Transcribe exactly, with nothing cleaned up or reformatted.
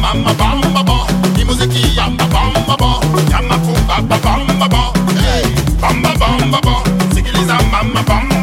mama bamba ba, hii muziki yamba bamba ba, yama kumba ba bamba ba, hey, bamba bamba ba, sikiliza mama bamba